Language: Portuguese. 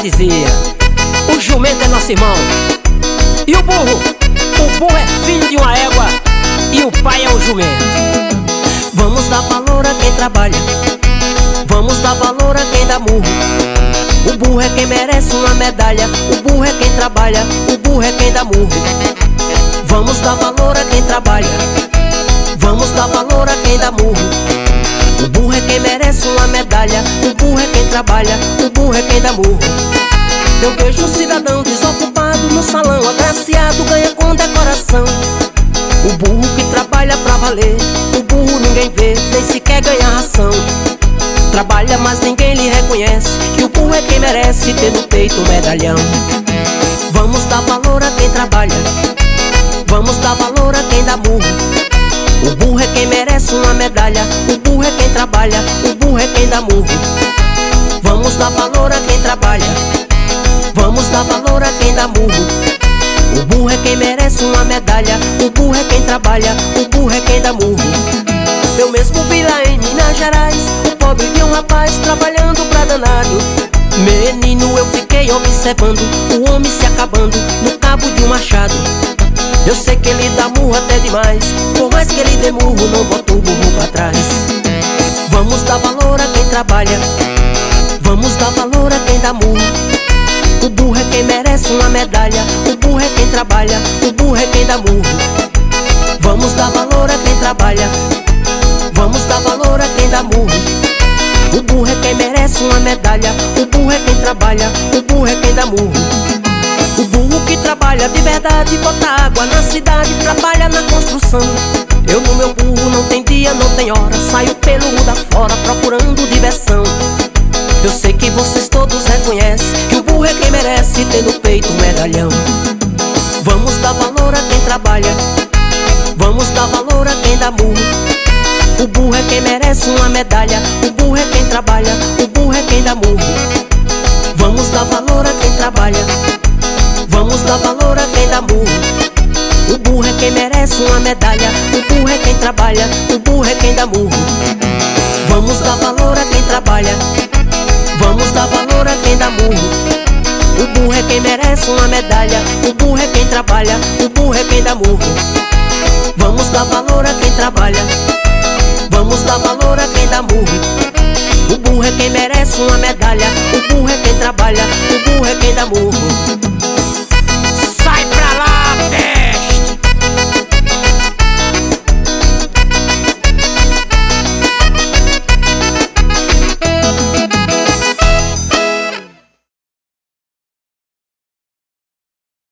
dizia: o jumento é nosso irmão. E o burro é filho de uma égua e o pai é o jumento. Vamos dar valor a quem trabalha, vamos dar valor a quem dá murro. O burro é quem merece uma medalha, o burro é quem trabalha, o burro é quem dá murro. Vamos dar valor a quem trabalha, vamos dar valor a quem dá murro. O burro é quem merece uma medalha, o burro é quem trabalha, o burro é quem dá murro. Eu vejo um cidadão desocupado no salão, agraciado, ganha com decoração. O burro que trabalha pra valer, o burro ninguém vê, nem sequer ganha ração. Trabalha, mas ninguém lhe reconhece, que o burro é quem merece ter no peito um medalhão. Vamos dar valor a quem trabalha, vamos dar valor a quem dá murro. O burro é quem merece uma medalha, o burro é quem trabalha, o burro é quem dá murro. Vamos dar valor a quem trabalha, vamos dar valor a quem dá murro. O burro é quem merece uma medalha, o burro é quem trabalha, o burro é quem dá murro. Eu mesmo vi lá em Minas Gerais o pobre de um rapaz trabalhando pra danado. Menino, eu fiquei observando o homem se acabando no cabo de um machado. Eu sei que ele dá murro até demais, por mais que ele dê murro, não bota o burro pra trás. Vamos dar valor a quem trabalha, vamos dar valor a quem dá murro. O burro é quem merece uma medalha, o burro é quem trabalha, o burro é quem dá murro. Vamos dar valor a quem trabalha, vamos dar valor a quem dá murro. O burro é quem merece uma medalha, o burro é quem trabalha, o burro é quem dá murro. O burro que trabalha de verdade, bota água na cidade, trabalha na construção. Eu no meu burro não tem dia, não tem hora, saio pelo mundo afora procurando diversão. Eu sei que vocês todos reconhecem que o burro é quem merece ter no peito um medalhão. Vamos dar valor a quem trabalha, vamos dar valor a quem dá murro. O burro é quem merece uma medalha, o burro é quem trabalha, o burro é quem dá murro. Vamos dar valor a quem trabalha, vamos dar valor a quem dá murro. O burro é quem merece uma medalha, o burro é quem trabalha, o burro é quem dá murro. Vamos dar valor a quem trabalha, vamos dar valor a quem dá murro. O burro é quem merece uma medalha, o burro é quem trabalha, o burro é quem dá murro. Vamos dar valor a quem trabalha, vamos dar valor a quem dá murro. O burro é quem merece uma medalha, o burro é quem trabalha, o burro é quem dá murro.